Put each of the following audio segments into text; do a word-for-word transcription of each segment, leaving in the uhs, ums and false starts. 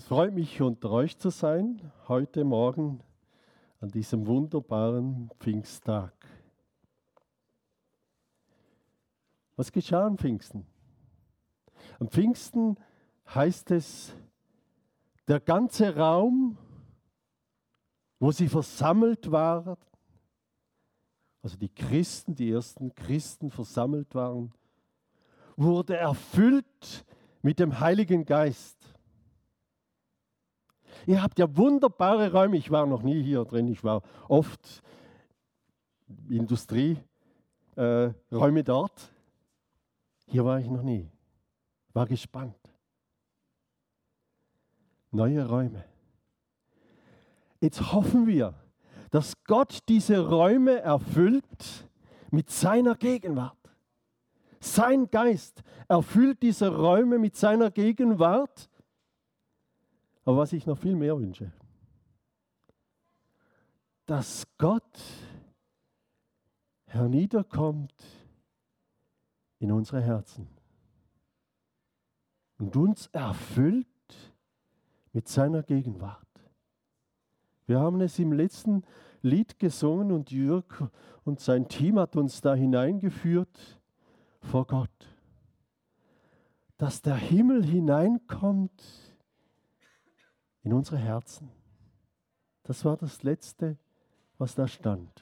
Es freut mich, unter euch zu sein, heute Morgen an diesem wunderbaren Pfingsttag. Was geschah am Pfingsten? Am Pfingsten heißt es, der ganze Raum, wo sie versammelt waren, also die Christen, die ersten Christen versammelt waren, wurde erfüllt mit dem Heiligen Geist. Ihr habt ja wunderbare Räume. Ich war noch nie hier drin. Ich war oft Industrieräume äh, dort. Hier war ich noch nie. War gespannt. Neue Räume. Jetzt hoffen wir, dass Gott diese Räume erfüllt mit seiner Gegenwart. Sein Geist erfüllt diese Räume mit seiner Gegenwart. Aber was ich noch viel mehr wünsche, dass Gott herniederkommt in unsere Herzen und uns erfüllt mit seiner Gegenwart. Wir haben es im letzten Lied gesungen und Jürg und sein Team hat uns da hineingeführt vor Gott, dass der Himmel hineinkommt in unsere Herzen. Das war das Letzte, was da stand.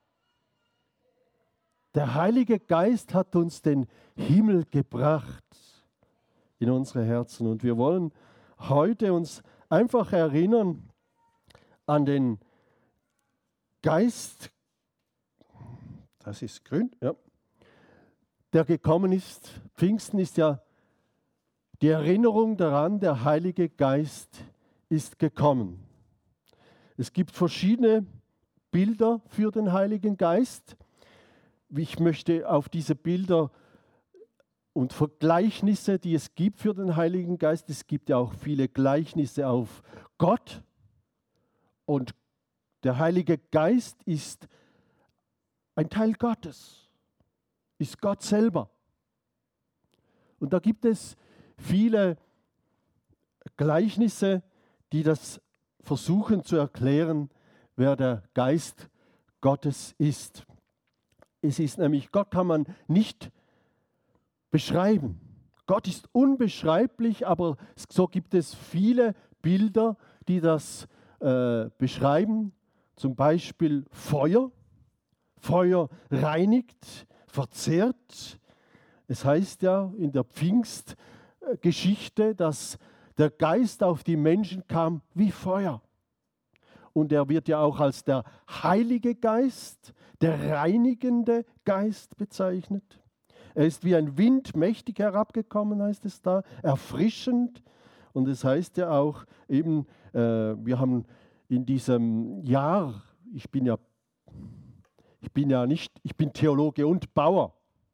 Der Heilige Geist hat uns den Himmel gebracht in unsere Herzen. Und wir wollen heute uns einfach erinnern an den Geist, das ist grün, ja, der gekommen ist. Pfingsten ist ja die Erinnerung daran, der Heilige Geist ist gekommen. Es gibt verschiedene Bilder für den Heiligen Geist. Ich möchte auf diese Bilder und Vergleichnisse, die es gibt für den Heiligen Geist, es gibt ja auch viele Gleichnisse auf Gott. Und der Heilige Geist ist ein Teil Gottes, ist Gott selber. Und da gibt es viele Gleichnisse, die das versuchen zu erklären, wer der Geist Gottes ist. Es ist nämlich, Gott kann man nicht beschreiben. Gott ist unbeschreiblich, aber so gibt es viele Bilder, die das äh, beschreiben. Zum Beispiel Feuer. Feuer reinigt, verzehrt. Es heißt ja in der Pfingstgeschichte, dass der Geist auf die Menschen kam wie Feuer. Und er wird ja auch als der Heilige Geist, der reinigende Geist bezeichnet. Er ist wie ein Wind mächtig herabgekommen, heißt es da, erfrischend. Und es heißt ja auch eben, äh, wir haben in diesem Jahr, ich bin ja, ich bin ja nicht, ich bin Theologe und Bauer.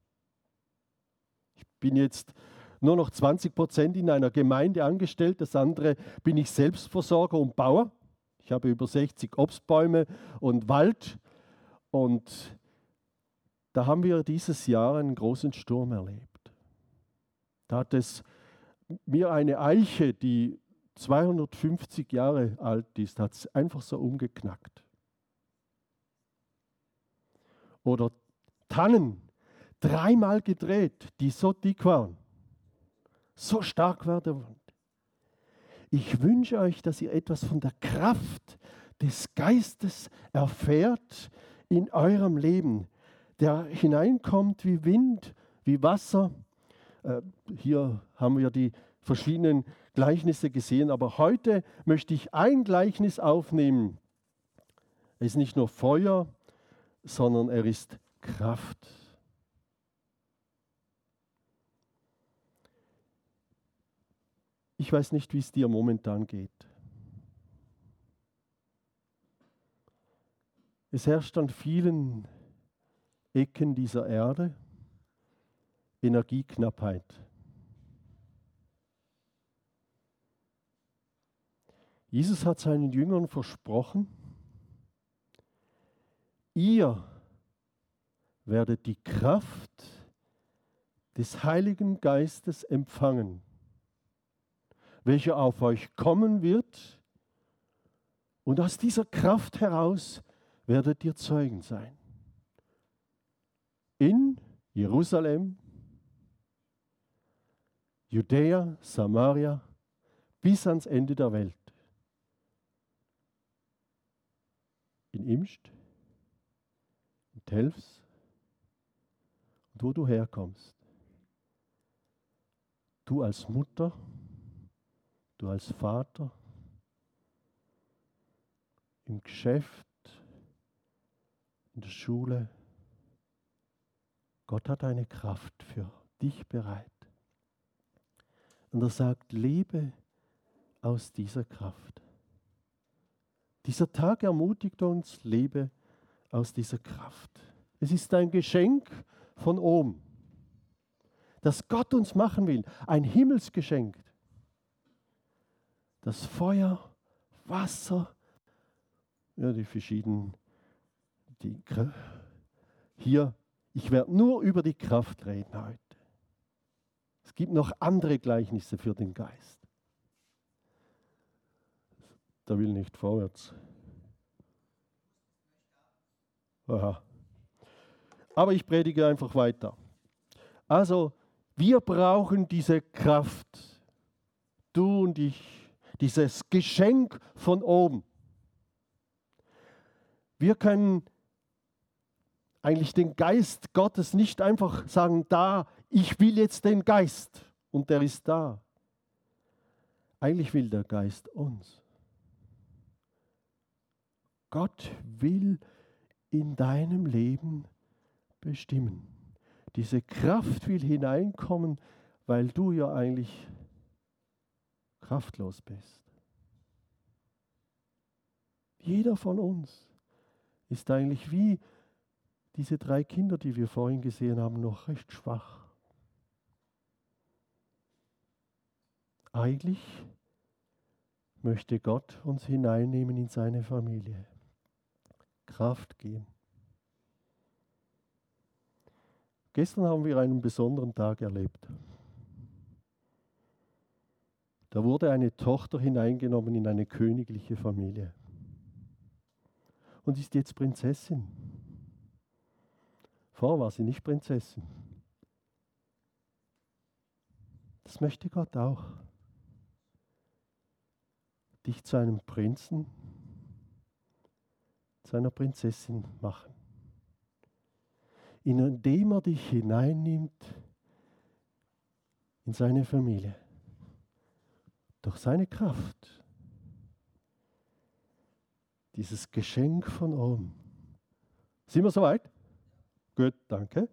Ich bin jetzt nur noch zwanzig Prozent in einer Gemeinde angestellt, das andere bin ich Selbstversorger und Bauer. Ich habe über sechzig Obstbäume und Wald und da haben wir dieses Jahr einen großen Sturm erlebt. Da hat es mir eine Eiche, die zweihundertfünfzig Jahre alt ist, hat es einfach so umgeknackt. Oder Tannen, dreimal gedreht, die so dick waren. So stark war der Wind. Ich wünsche euch, dass ihr etwas von der Kraft des Geistes erfährt in eurem Leben, der hineinkommt wie Wind, wie Wasser. Äh, hier haben wir die verschiedenen Gleichnisse gesehen, aber heute möchte ich ein Gleichnis aufnehmen. Es ist nicht nur Feuer, sondern er ist Kraft. Ich weiß nicht, wie es dir momentan geht. Es herrscht an vielen Ecken dieser Erde Energieknappheit. Jesus hat seinen Jüngern versprochen, ihr werdet die Kraft des Heiligen Geistes empfangen, welcher auf euch kommen wird. Und aus dieser Kraft heraus werdet ihr Zeugen sein. In Jerusalem, Judäa, Samaria, bis ans Ende der Welt. In Imst, in Telfs und wo du herkommst. Du als Mutter, du als Vater, im Geschäft, in der Schule. Gott hat eine Kraft für dich bereit. Und er sagt, lebe aus dieser Kraft. Dieser Tag ermutigt uns, lebe aus dieser Kraft. Es ist ein Geschenk von oben, das Gott uns machen will, ein Himmelsgeschenk. Das Feuer, Wasser, ja, die verschiedenen, die, hier, ich werde nur über die Kraft reden heute. Es gibt noch andere Gleichnisse für den Geist. Der will nicht vorwärts. Aha. Aber ich predige einfach weiter. Also, wir brauchen diese Kraft. Du und ich. Dieses Geschenk von oben. Wir können eigentlich den Geist Gottes nicht einfach sagen, da, ich will jetzt den Geist und der ist da. Eigentlich will der Geist uns. Gott will in deinem Leben bestimmen. Diese Kraft will hineinkommen, weil du ja eigentlich kraftlos bist. Jeder von uns ist eigentlich wie diese drei Kinder, die wir vorhin gesehen haben, noch recht schwach. Eigentlich möchte Gott uns hineinnehmen in seine Familie, Kraft geben. Gestern haben wir einen besonderen Tag erlebt. Da wurde eine Tochter hineingenommen in eine königliche Familie und ist jetzt Prinzessin. Vorher war sie nicht Prinzessin. Das möchte Gott auch. Dich zu einem Prinzen, zu einer Prinzessin machen. Indem er dich hineinnimmt in seine Familie. Durch seine Kraft. Dieses Geschenk von oben. Sind wir soweit? Gut, danke.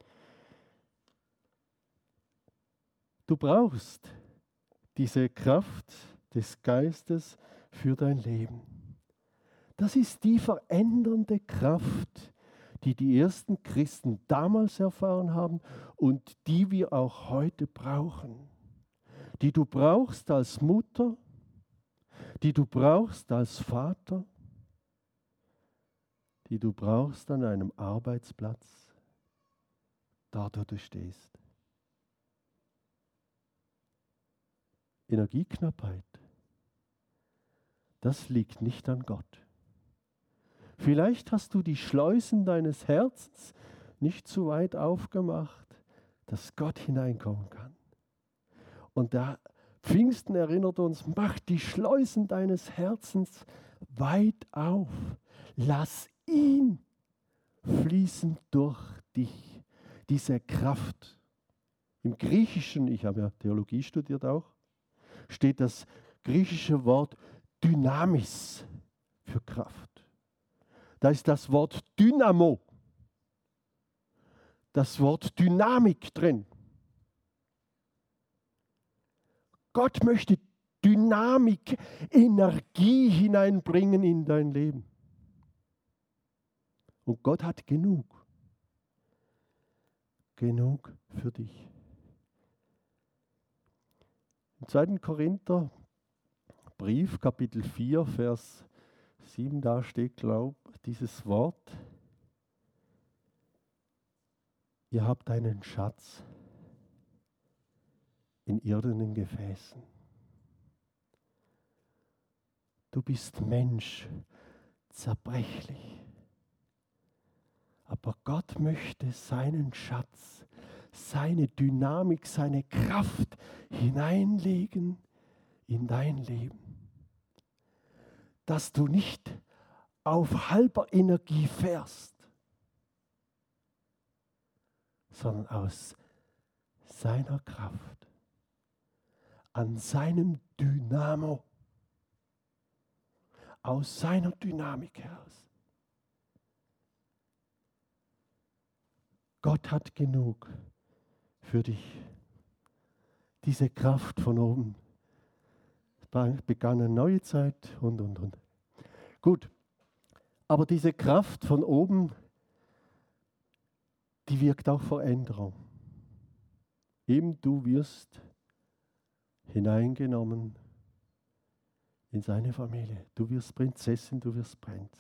Du brauchst diese Kraft des Geistes für dein Leben. Das ist die verändernde Kraft, die die ersten Christen damals erfahren haben und die wir auch heute brauchen. Die du brauchst als Mutter, die du brauchst als Vater, die du brauchst an einem Arbeitsplatz, da wo du stehst. Energieknappheit, das liegt nicht an Gott. Vielleicht hast du die Schleusen deines Herzens nicht zu weit aufgemacht, dass Gott hineinkommen kann. Und der Pfingsten erinnert uns, mach die Schleusen deines Herzens weit auf. Lass ihn fließen durch dich, diese Kraft. Im Griechischen, ich habe ja Theologie studiert auch, steht das griechische Wort Dynamis für Kraft. Da ist das Wort Dynamo, das Wort Dynamik drin. Gott möchte Dynamik, Energie hineinbringen in dein Leben. Und Gott hat genug. Genug für dich. Im zweiten Korinther Brief, Kapitel vier, Vers sieben, da steht, glaube ich, dieses Wort. Ihr habt einen Schatz in irdenen Gefäßen. Du bist Mensch, zerbrechlich. Aber Gott möchte seinen Schatz, seine Dynamik, seine Kraft hineinlegen in dein Leben. Dass du nicht auf halber Energie fährst, sondern aus seiner Kraft, an seinem Dynamo, aus seiner Dynamik heraus. Gott hat genug für dich. Diese Kraft von oben. Es begann eine neue Zeit und, und, und. Gut, aber diese Kraft von oben, die wirkt auch Veränderung. Eben du wirst hineingenommen in seine Familie. Du wirst Prinzessin, du wirst Prinz.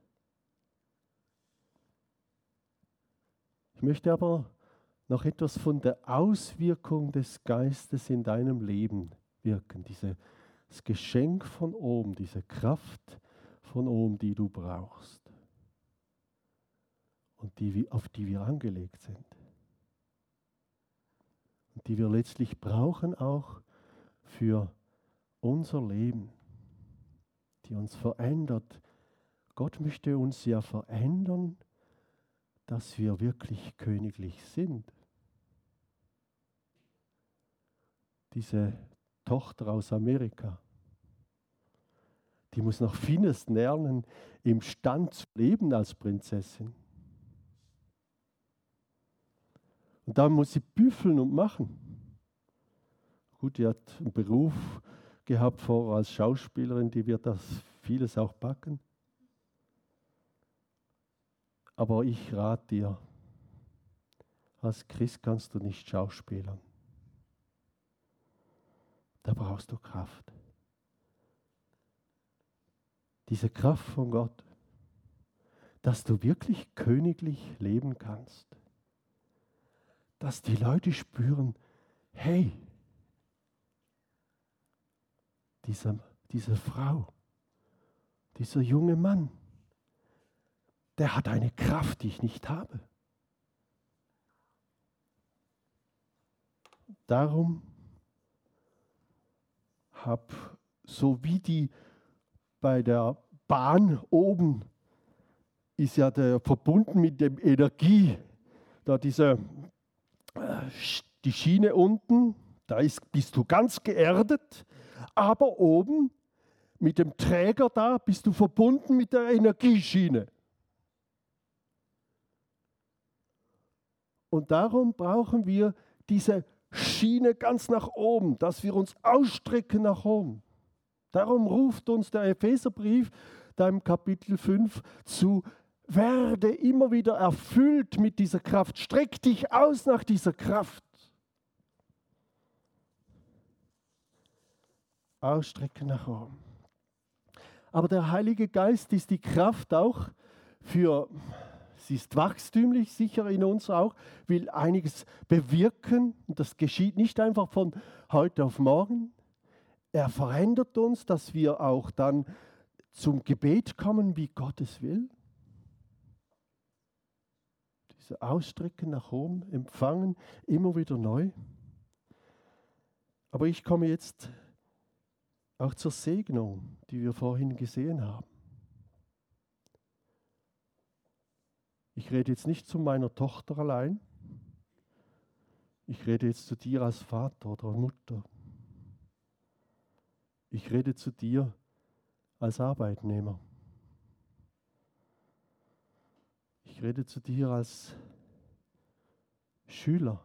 Ich möchte aber noch etwas von der Auswirkung des Geistes in deinem Leben wirken. Diese, das Geschenk von oben, diese Kraft von oben, die du brauchst und die, auf die wir angelegt sind. Und die wir letztlich brauchen auch für unser Leben, die uns verändert. Gott möchte uns ja verändern, dass wir wirklich königlich sind. Diese Tochter aus Amerika, die muss noch vieles lernen, im Stand zu leben als Prinzessin. Und da muss sie büffeln und machen. Gut, die hat einen Beruf gehabt vorher als Schauspielerin, die wird das vieles auch backen. Aber ich rate dir, als Christ kannst du nicht schauspielern. Da brauchst du Kraft. Diese Kraft von Gott, dass du wirklich königlich leben kannst. Dass die Leute spüren, hey, diese, diese Frau, dieser junge Mann, der hat eine Kraft, die ich nicht habe. Darum hab, so wie die bei der Bahn oben ist ja der verbunden mit dem Energie, da diese äh, die Schiene unten, da ist, bist du ganz geerdet, aber oben mit dem Träger da bist du verbunden mit der Energieschiene. Und darum brauchen wir diese Schiene ganz nach oben, dass wir uns ausstrecken nach oben. Darum ruft uns der Epheserbrief, da im Kapitel fünf, zu, werde immer wieder erfüllt mit dieser Kraft. Streck dich aus nach dieser Kraft. Ausstrecken nach oben. Aber der Heilige Geist ist die Kraft auch für, sie ist wachstümlich, sicher in uns auch, will einiges bewirken. Und das geschieht nicht einfach von heute auf morgen. Er verändert uns, dass wir auch dann zum Gebet kommen, wie Gott es will. Diese Ausstrecken nach oben, empfangen, immer wieder neu. Aber ich komme jetzt auch zur Segnung, die wir vorhin gesehen haben. Ich rede jetzt nicht zu meiner Tochter allein. Ich rede jetzt zu dir als Vater oder Mutter. Ich rede zu dir als Arbeitnehmer. Ich rede zu dir als Schüler.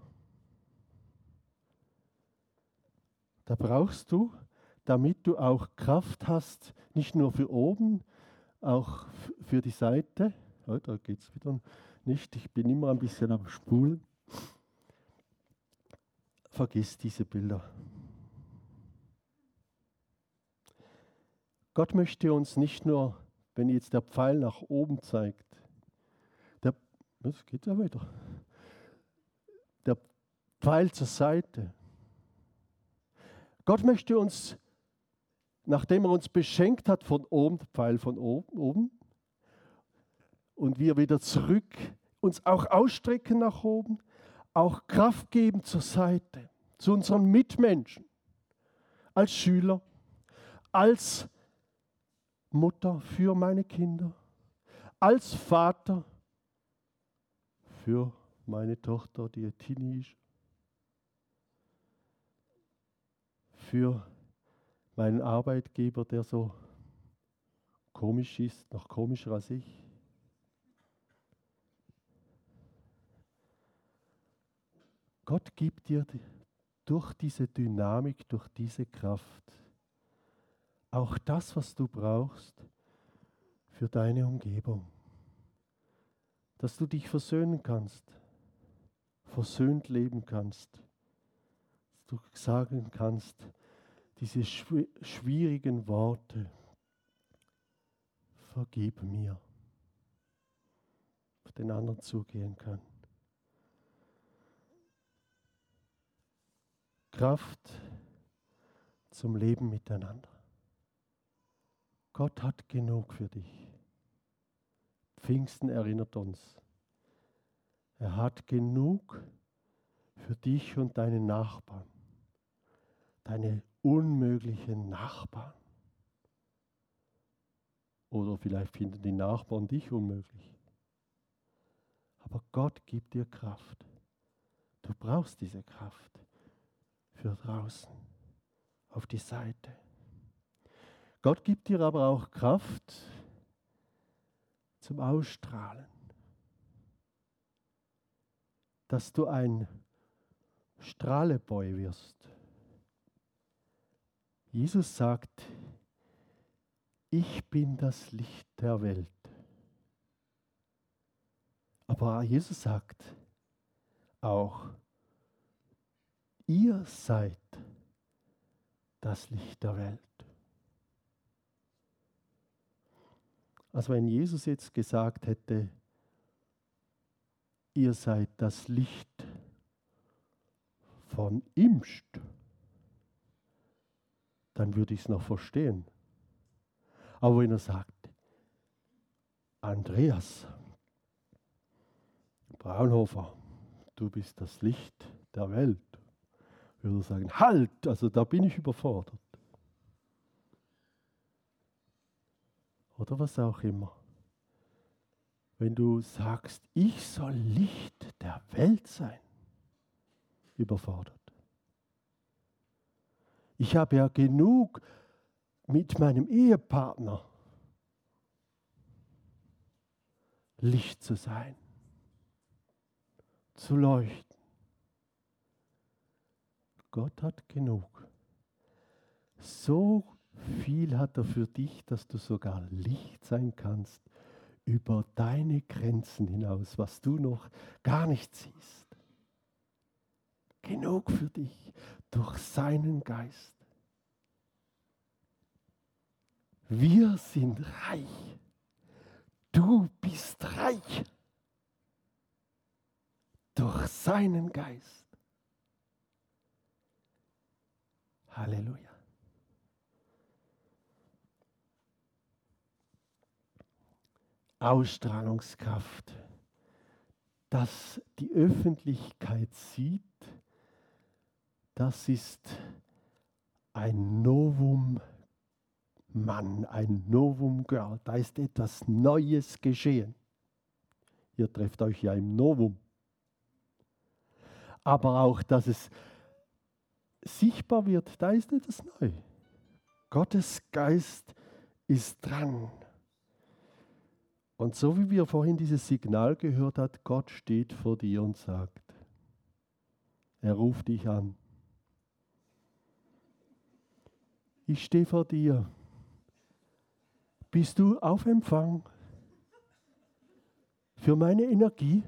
Da brauchst du, damit du auch Kraft hast, nicht nur für oben, auch für die Seite. Oh, da geht es wieder nicht. Ich bin immer ein bisschen am Spulen. Vergiss diese Bilder. Gott möchte uns nicht nur, wenn jetzt der Pfeil nach oben zeigt, der, das geht ja weiter, der Pfeil zur Seite. Gott möchte uns nachdem er uns beschenkt hat von oben, Pfeil von oben, oben, und wir wieder zurück uns auch ausstrecken nach oben, auch Kraft geben zur Seite, zu unseren Mitmenschen, als Schüler, als Mutter für meine Kinder, als Vater für meine Tochter, die ein Teenie ist, für meinen Arbeitgeber, der so komisch ist, noch komischer als ich. Gott gibt dir durch diese Dynamik, durch diese Kraft auch das, was du brauchst für deine Umgebung. Dass du dich versöhnen kannst, versöhnt leben kannst, dass du sagen kannst, diese schwierigen Worte, vergib mir, auf den anderen zugehen kann. Kraft zum Leben miteinander. Gott hat genug für dich. Pfingsten erinnert uns. Er hat genug für dich und deine Nachbarn, deine unmöglichen Nachbarn. Oder vielleicht finden die Nachbarn dich unmöglich. Aber Gott gibt dir Kraft. Du brauchst diese Kraft für draußen, auf die Seite. Gott gibt dir aber auch Kraft zum Ausstrahlen, dass du ein Strahleboy wirst. Jesus sagt, ich bin das Licht der Welt. Aber Jesus sagt auch, ihr seid das Licht der Welt. Also wenn Jesus jetzt gesagt hätte, ihr seid das Licht von Imst, dann würde ich es noch verstehen. Aber wenn er sagt, Andreas Braunhofer, du bist das Licht der Welt, würde er sagen, halt, also da bin ich überfordert. Oder was auch immer. Wenn du sagst, ich soll Licht der Welt sein, überfordert. Ich habe ja genug mit meinem Ehepartner Licht zu sein, zu leuchten. Gott hat genug. So viel hat er für dich, dass du sogar Licht sein kannst über deine Grenzen hinaus, was du noch gar nicht siehst. Genug für dich durch seinen Geist. Wir sind reich. Du bist reich durch seinen Geist. Halleluja. Ausstrahlungskraft, dass die Öffentlichkeit sieht, das ist ein Novum Mann, ein Novum Girl, da ist etwas Neues geschehen. Ihr trefft euch ja im Novum. Aber auch, dass es sichtbar wird, da ist etwas neu. Gottes Geist ist dran. Und so wie wir vorhin dieses Signal gehört haben, Gott steht vor dir und sagt, er ruft dich an. Ich stehe vor dir. Bist du auf Empfang für meine Energie?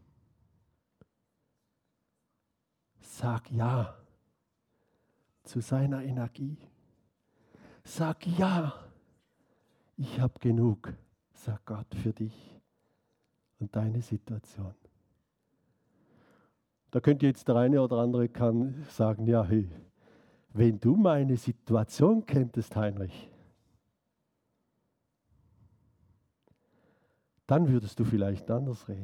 Sag ja zu seiner Energie. Sag ja, ich habe genug, sagt Gott, für dich und deine Situation. Da könnte jetzt der eine oder andere kann sagen, ja, hey, wenn du meine Situation kenntest, Heinrich, dann würdest du vielleicht anders reden.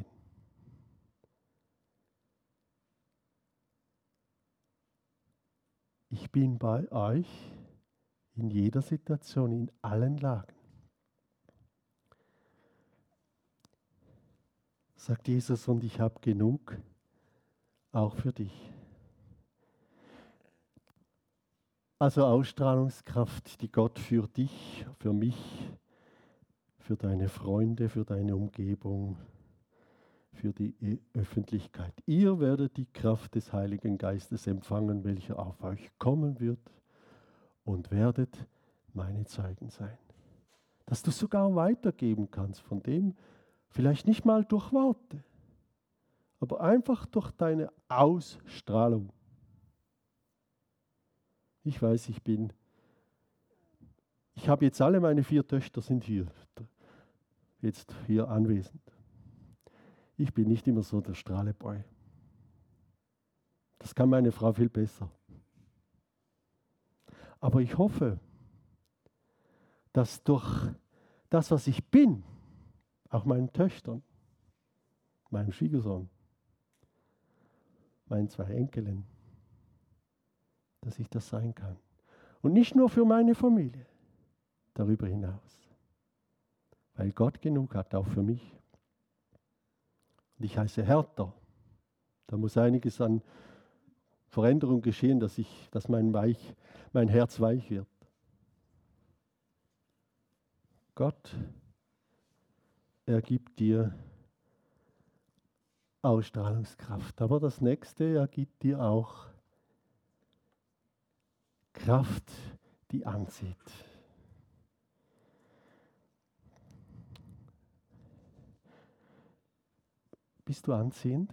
Ich bin bei euch in jeder Situation, in allen Lagen. Sagt Jesus, und ich habe genug, auch für dich. Also Ausstrahlungskraft, die Gott für dich, für mich, für deine Freunde, für deine Umgebung, für die Öffentlichkeit. Ihr werdet die Kraft des Heiligen Geistes empfangen, welcher auf euch kommen wird, und werdet meine Zeugen sein. Dass du sogar weitergeben kannst von dem, vielleicht nicht mal durch Worte, aber einfach durch deine Ausstrahlung. Ich weiß, ich bin, ich habe jetzt alle meine vier Töchter sind hier, jetzt hier anwesend. Ich bin nicht immer so der Strahleboy. Das kann meine Frau viel besser. Aber ich hoffe, dass durch das, was ich bin, auch meinen Töchtern, meinem Schwiegersohn, meinen zwei Enkeln, dass ich das sein kann. Und nicht nur für meine Familie, darüber hinaus. Weil Gott genug hat, auch für mich. Und ich heiße Hertha. Da muss einiges an Veränderung geschehen, dass, ich, dass mein, weich, mein Herz weich wird. Gott, er gibt dir Ausstrahlungskraft. Aber das nächste, er gibt dir auch Kraft, die anzieht. Bist du anziehend?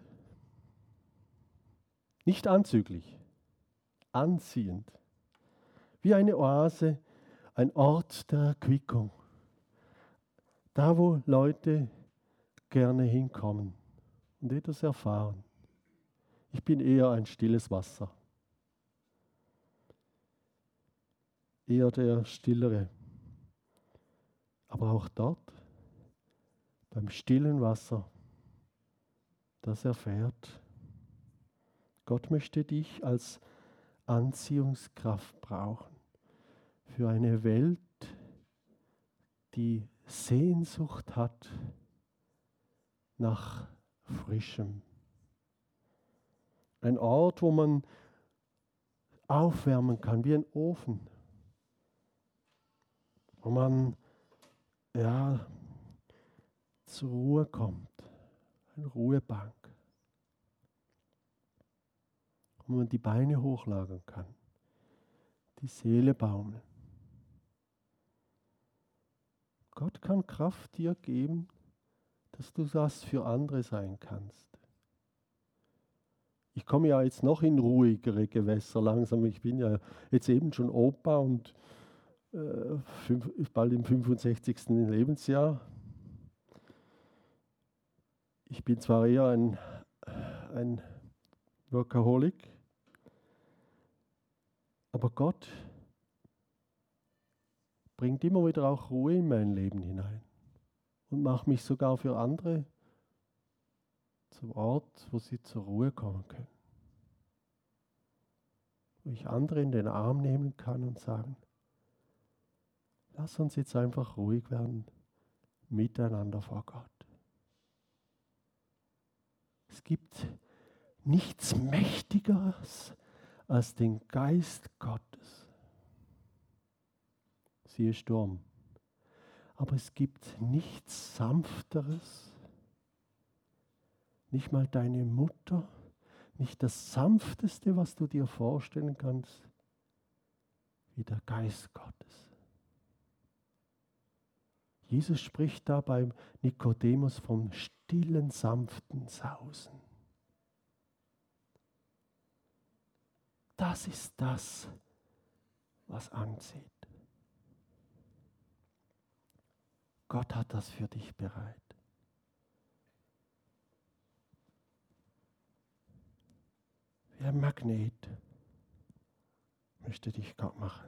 Nicht anzüglich, anziehend. Wie eine Oase, ein Ort der Erquickung. Da, wo Leute gerne hinkommen und etwas erfahren. Ich bin eher ein stilles Wasser. Eher der Stillere. Aber auch dort, beim stillen Wasser, das erfährt, Gott möchte dich als Anziehungskraft brauchen für eine Welt, die Sehnsucht hat nach Frischem. Ein Ort, wo man aufwärmen kann wie ein Ofen. Wo man ja, zur Ruhe kommt. Eine Ruhebank. Wo man die Beine hochlagern kann. Die Seele baumeln. Gott kann Kraft dir geben, dass du das für andere sein kannst. Ich komme ja jetzt noch in ruhigere Gewässer langsam. Ich bin ja jetzt eben schon Opa und äh, fünf, bald im fünfundsechzigsten Lebensjahr. Ich bin zwar eher ein, ein Workaholic, aber Gott bringt immer wieder auch Ruhe in mein Leben hinein und macht mich sogar für andere zum Ort, wo sie zur Ruhe kommen können. Wo ich andere in den Arm nehmen kann und sagen, lass uns jetzt einfach ruhig werden, miteinander vor Gott. Es gibt nichts Mächtigeres als den Geist Gottes. Siehe Sturm. Aber es gibt nichts Sanfteres, nicht mal deine Mutter, nicht das Sanfteste, was du dir vorstellen kannst, wie der Geist Gottes. Jesus spricht da beim Nikodemus vom stillen, sanften Sausen. Das ist das, was anzieht. Gott hat das für dich bereit. Wie ein Magnet. möchte dich Gott machen.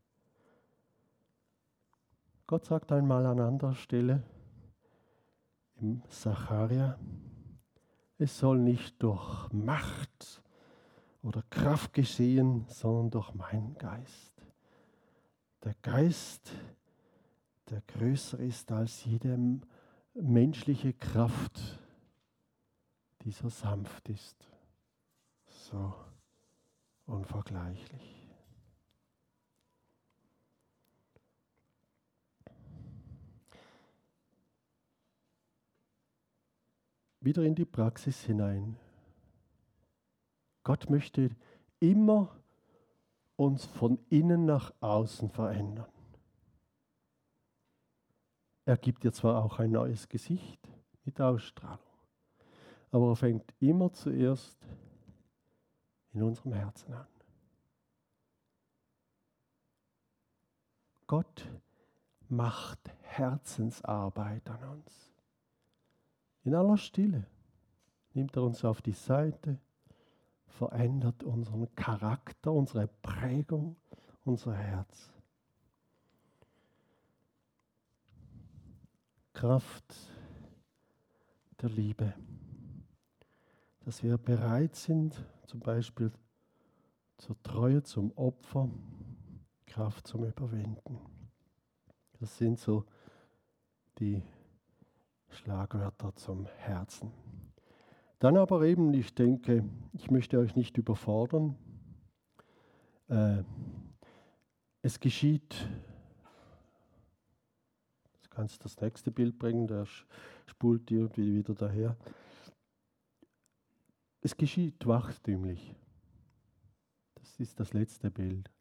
Gott sagt einmal an anderer Stelle im Sacharja, es soll nicht durch Macht oder Kraft geschehen, sondern durch meinen Geist. Der Geist, der größer ist als jede menschliche Kraft, die so sanft ist, so unvergleichlich. Wieder in die Praxis hinein. Gott möchte immer uns von innen nach außen verändern. Er gibt dir zwar auch ein neues Gesicht mit Ausstrahlung, aber er fängt immer zuerst in unserem Herzen an. Gott macht Herzensarbeit an uns. In aller Stille nimmt er uns auf die Seite, verändert unseren Charakter, unsere Prägung, unser Herz. Kraft der Liebe, dass wir bereit sind, zum Beispiel zur Treue, zum Opfer, Kraft zum Überwinden. Das sind so die Schlagwörter zum Herzen. Dann aber eben, ich denke, ich möchte euch nicht überfordern. Äh, es geschieht, du kannst das nächste Bild bringen, der spult irgendwie wieder daher. Es geschieht wachstümlich. Das ist das letzte Bild.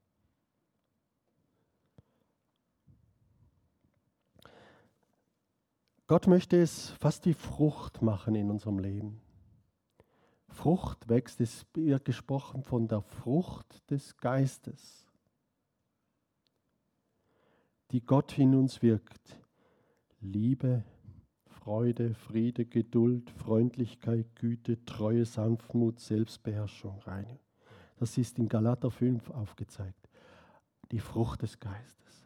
Gott möchte es fast wie Frucht machen in unserem Leben. Frucht wächst, es wird gesprochen von der Frucht des Geistes, die Gott in uns wirkt. Liebe, Freude, Friede, Geduld, Freundlichkeit, Güte, Treue, Sanftmut, Selbstbeherrschung, Reinigung. Das ist in Galater fünf aufgezeigt. Die Frucht des Geistes.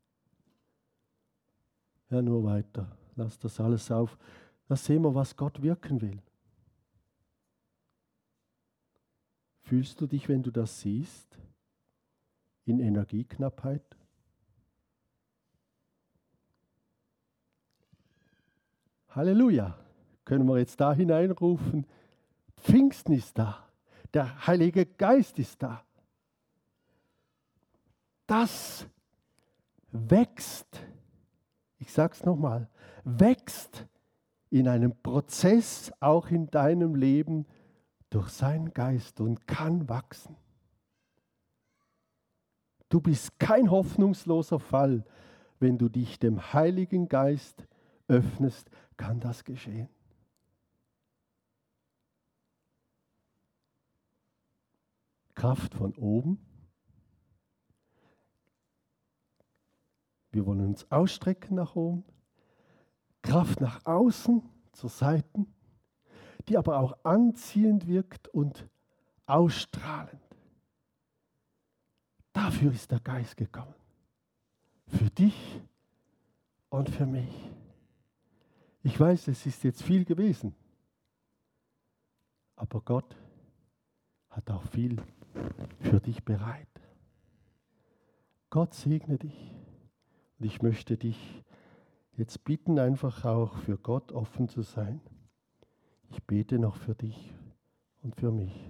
Ja, nur weiter. Lass das alles auf. Da sehen wir, was Gott wirken will. Fühlst du dich, wenn du das siehst, in Energieknappheit? Halleluja! Können wir jetzt da hineinrufen, Pfingsten ist da, der Heilige Geist ist da. Das wächst, ich sage es nochmal, wächst in einem Prozess auch in deinem Leben durch seinen Geist und kann wachsen. Du bist kein hoffnungsloser Fall. Wenn du dich dem Heiligen Geist öffnest, kann das geschehen. Kraft von oben. Wir wollen uns ausstrecken nach oben. Kraft nach außen, zur Seite, die aber auch anziehend wirkt und ausstrahlend. Dafür ist der Geist gekommen. Für dich und für mich. Ich weiß, es ist jetzt viel gewesen, aber Gott hat auch viel für dich bereit. Gott segne dich. Und ich möchte dich jetzt bitten, einfach auch für Gott offen zu sein. Ich bete noch für dich und für mich.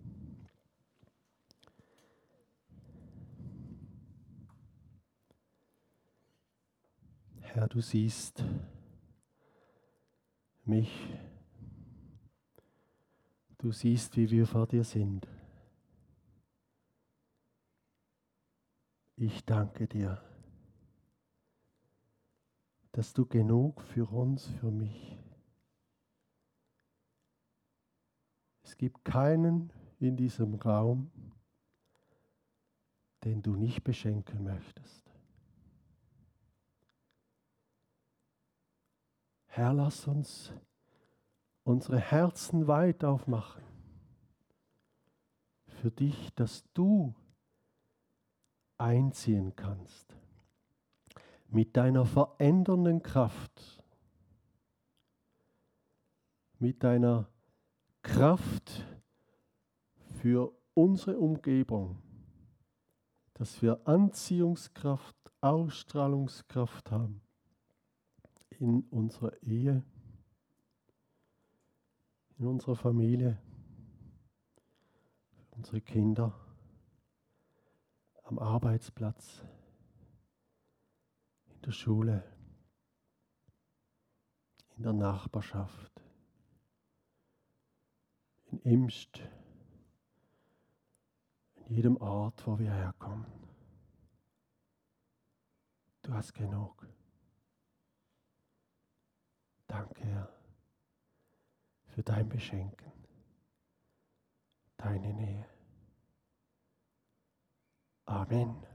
Herr, du siehst mich. Du siehst, wie wir vor dir sind. Ich danke dir, dass du genug für uns, für mich. Es gibt keinen in diesem Raum, den du nicht beschenken möchtest. Herr, lass uns unsere Herzen weit aufmachen für dich, dass du einziehen kannst. Mit deiner verändernden Kraft, mit deiner Kraft für unsere Umgebung, dass wir Anziehungskraft, Ausstrahlungskraft haben in unserer Ehe, in unserer Familie, unsere Kinder, am Arbeitsplatz, in der Schule, in der Nachbarschaft, in Imst, in jedem Ort, wo wir herkommen. Du hast genug. Danke, Herr, für dein Beschenken, deine Nähe. Amen.